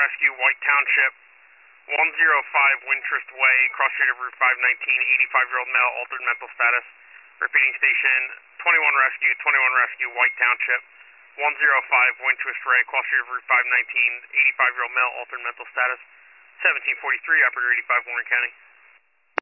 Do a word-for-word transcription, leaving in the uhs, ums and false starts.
Rescue, White Township, one oh five Wintrust Way, cross street of Route five nineteen, eighty-five-year-old male, altered mental status. Repeating station, twenty-one Rescue, twenty-one Rescue, White Township, one oh five Wintrust Way, cross street of Route five nineteen, eighty-five-year-old male, altered mental status. seventeen forty-three, operator eighty-five, Warren County.